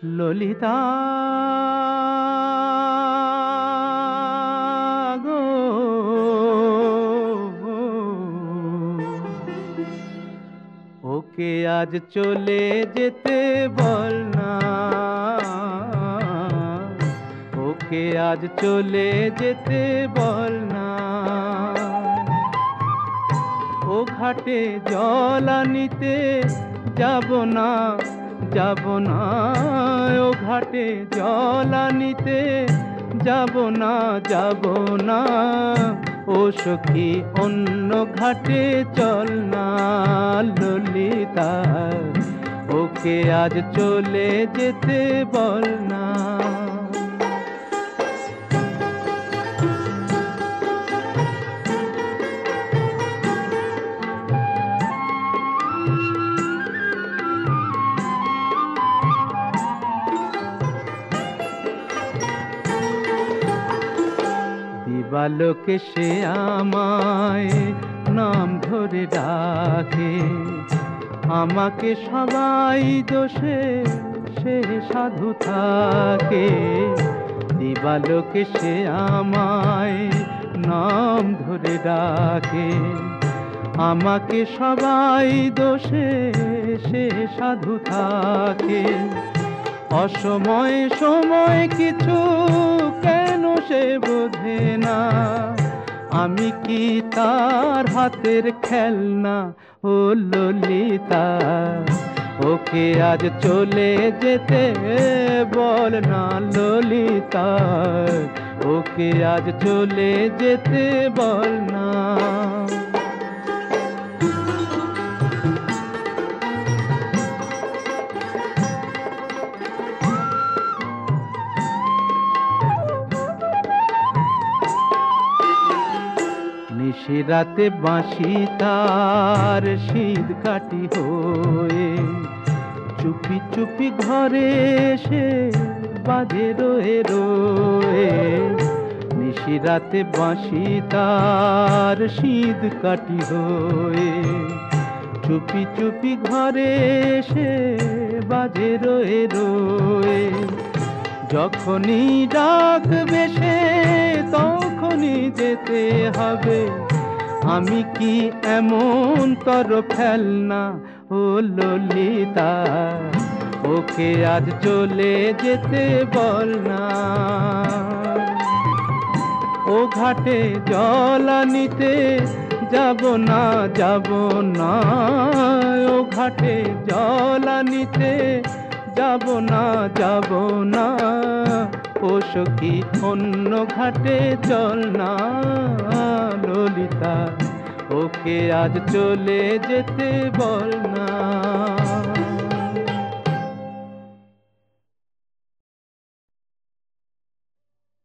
ললিতা গো, ওকে আজ চলে যেতে বল না, ওকে আজ চলে যেতে বল না। ও ঘাটে জল আনিতে যাব না, যাব না, ও ঘাটে জল আনিতে যাব না, যাব না। ও সখী অন্য ঘাটে চল না ললিতা, ওকে আজ চলে যেতে বল না। দিবালোকে সে আমায় নাম ধরে ডাকে, আমাকে সবাই দোষে সে সাধু থাকে। দিবালোকে সে আমায় নাম ধরে ডাকে, আমাকে সবাই দোষে সে সাধু থাকে। অসময়ে সময় কিছু কেন সে বোঝে না, আমি কি তার হাতের খেলনা ও ললিতা। ওকে আজ চলে যেতে বল না ললিতা, ওকে আজ চলে যেতে বল না। নিশিরাতে বাঁশি তার শীত কাটি হয়ে, চুপি চুপি ঘরে এসে বাজে রয়ে রয়ে। নিশিরাতে বাঁশি তার শীত কাটি হয়ে, চুপি চুপি ঘরে এসে বাজে রয়ে রয়ে। যখনই ডাকবে সে তখনই যেতে হবে, আমি কি এমন তর ফেলনা ও ললিতা। ওকে আজ চলে যেতে বল না, ও ঘাটে জল আনিতে যাব না, যাব না, ও ঘাটে জল আনিতে যাব না, যাব না। ও সখী অন্য ঘাটে চল না ললিতা, ওকে আজ চলে যেতে বল না।